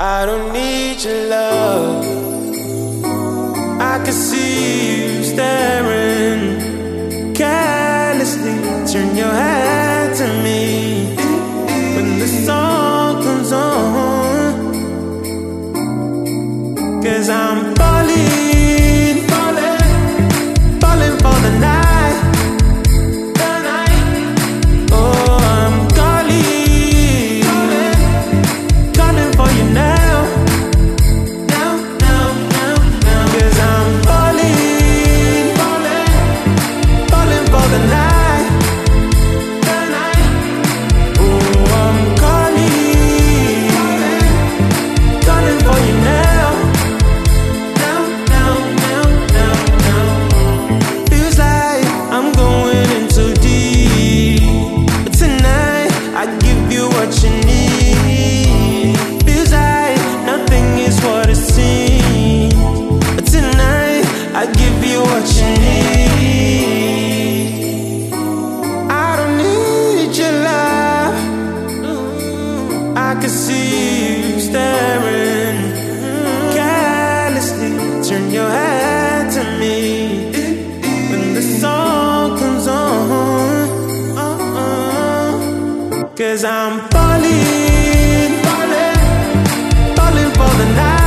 I don't need your love. I can see you staring carelessly. Turn your head to me when the song comes on. 'Cause I'm falling, falling, falling for the night, the night. Oh, I'm calling, calling, calling for you now, now, now, now, now. 'Cause I'm falling, falling, falling for the night, the night. Oh, I'm calling, calling, calling for you now. What you need. Feels like nothing is what it seems, but tonight I give you what you need. I don't need your love. I can see you staring carelessly. Turn your head to me when the song comes on. 'Cause I'm falling, falling, falling for the night.